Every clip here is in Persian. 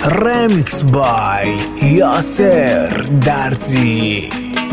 Remix by یاسر درزی.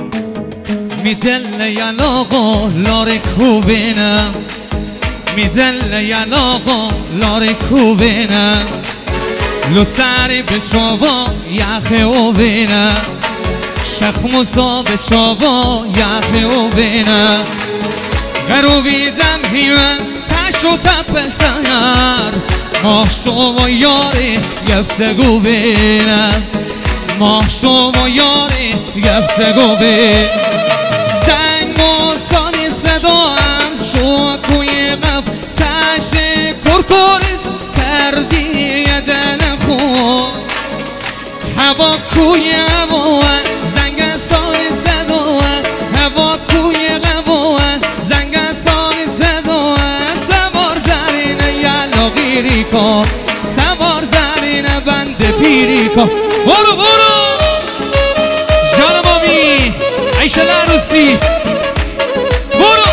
میدل یلاقو لار کوبینم، میدل یلاقو لار کوبینم، لو سری به شوا یخ او بینم، شخموسا به شوا یخ او بینم، غروبیدم هیمن تشو تپ سر، ماشو و یاری گفسگو بینم، ماشو و یاری گفسگو بینم. زنگ مرسانی صدام شو کوی قب تشکر کریز کردی دل خود، هوا کوی قبو زنگت سانی صدا، هوا کوی قبو زنگت سانی صدا، سوار در این یلاقیری کن، سوار در این بند پیری کن. برو برو جان مامی عیشه لروسی، برو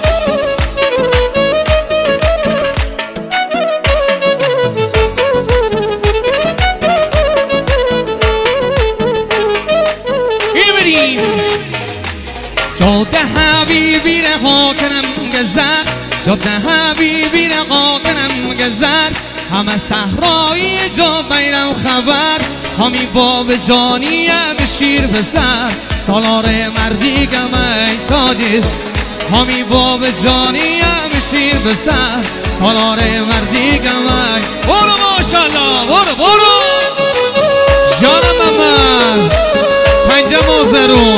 اینو بریم. شده حبیبی رها کنم گذر، شده حبیبی رها کنم گذر، همه صحرایی جا بیرم خبر، همی باب جانی بشیر پسر، سالار مردی گمی ساجیست، همی باب جانی بشیر پسر، سالار مردی گمی. برو ماشالله برو برو جانم محمد پنجه مازرون.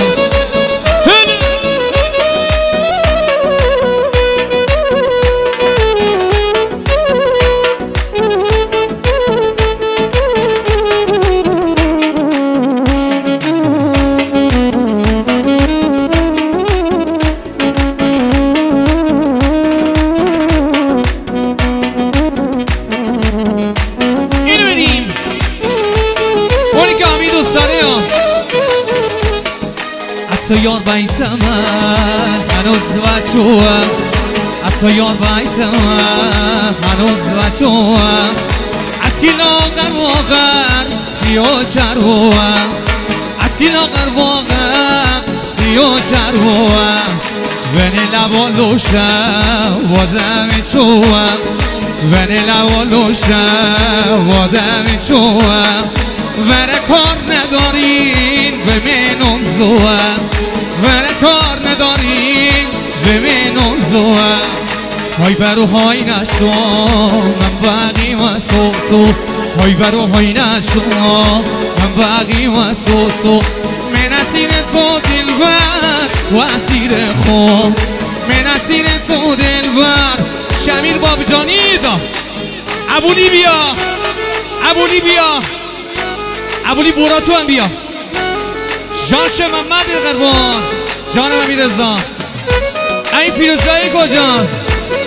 حتی یار بیت من هنوز بچوام، حتی یار بیت من هنوز بچوام، اصیل آقر واقر سیاه چروام، اصیل آقر واقر سیاه چروام، ونی لبا لوشم وادمی چوام، ونی لبا لوشم وادمی چوام، وره کار ندارین به منم زوام، وره کار ندارین به منم زوام، های برو های نشو من بقی و تو، های برو های نشو من بقی و تو، من اسیر تو دلبر تو اسیر خود، من اسیر تو دلبر. شمیر بابجانی دا ابولی بیا، ابولی بیا، ابولی بورا تو هم بیا، جانش محمد قربان، جانم امیر رضا. این فیروزجایی کجاست؟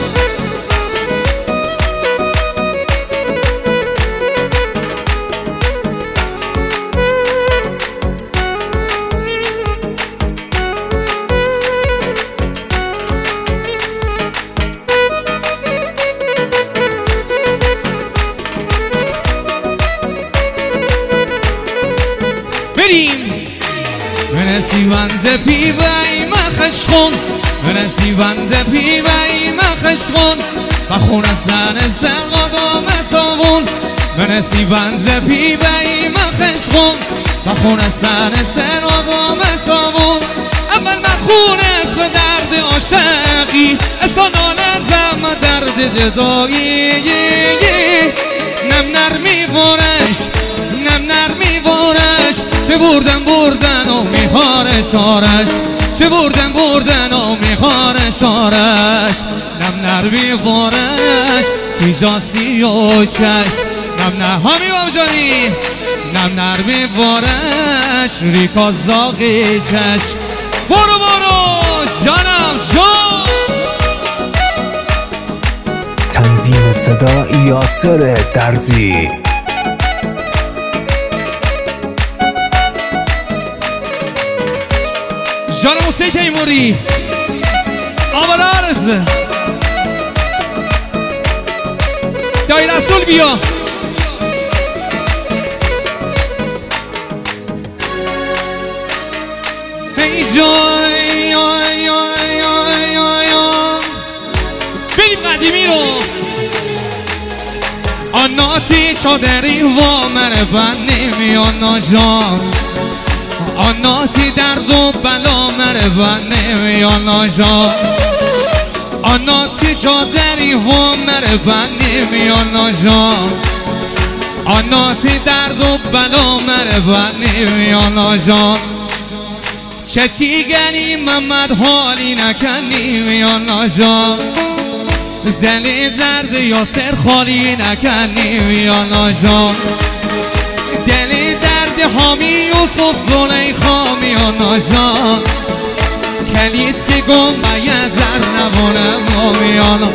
بریم. منسی بنز پیوی مخشخون، منسی بنز پیوی مخشخون، بخون سن سقادا متاون، منسی بنز پیوی مخشخون، بخون سن سقادا متاون. اول مخون اسم درد عاشقی، اسانان زم درد جدایی، نم نرمی بارش، نم نرمی بارش، چه بردن بردن و میخارش آرش، چه بردن بردن و میخارش آرش، نم نرمی بارش کیجا سیو چش، نم نه همی بابجانی، نم نرمی بارش ریکا زاقی چش. برو برو جانم جان. تنظیم صدا یاسر درزی. جانم حسین تیموری آبال آرز دایی رسول بیا. جای بریم قدیمی رو آناتی چادری و مره بندیم آنا جان آناتی درد و بلا مره بندیم آنا جان آناتی چادری و مره بندیم آنا جان آناتی درد و بلا مره بندیم آنا جان چچی گنی محمد حالی نکنیم آنا جان دل درد یاسر خالی نکنیم آنا جان دل درد حامی یوسف زلیخا آنا جان کلیت که گم بیزر نمونه آنا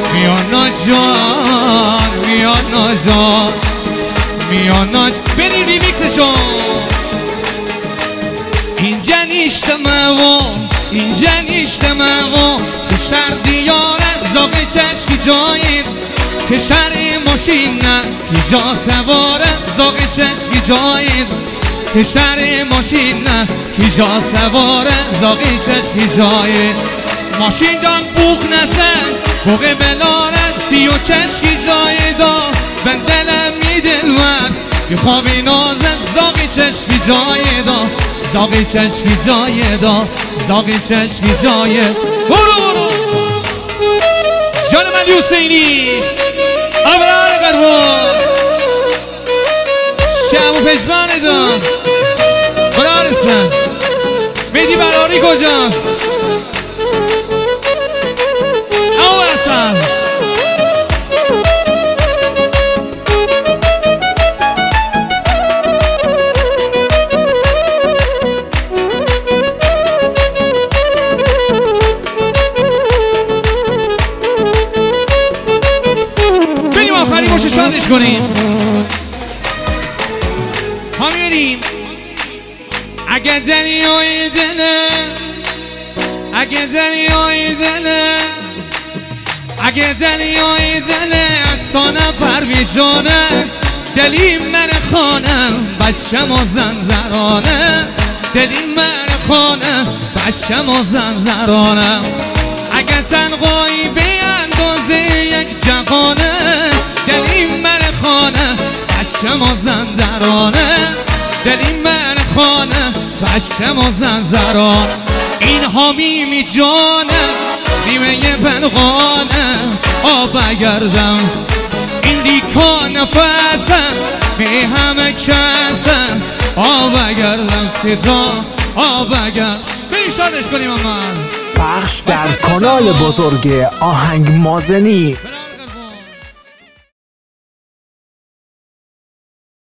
جان میانا جان میانا جان بریم ریمیکسشون اینجا نیشتمه و اینجا نیشتمه و تو شهر دیاره زاقی چشکی جایید تو شهر ماشین نه کجا سواره زاقی چشکی جایید تو شهر ماشین نه کجا سواره زاقی چشکی جایید ماشین جان بوخ نسن بوغ بلاره سی و چشکی جایدا من دلم میدلور بیخوابی نازه زاقی چشکی جایدا زاقی چشکی جایدا زاقی چشکی جاید برو جان من حسینی ابرار قربو شب و پشمان دام برارستن میدی براری کجاست او اصلا آخری باشه شادش کنیم ها میبینیم اگه دنیای دله اگه دنیای دله اگه دنیای دله اتسانه پروی جانه دلی من خانم بچه ما زنزرانه دلی من خانم بچه ما زنزرانه اگه تنقایی به اندازه یک جهانه دلی من خانه بچه ما زنزرانه دلی من خانه بچه ما زنزرانه این حامیمی جانه نیمه پنقانه آب گردم این لیکا نفسم می همه کسم آب گردم صدا آب گردم بریم شادش کنیم اما پخش در کانال بزرگ آهنگ مازنی.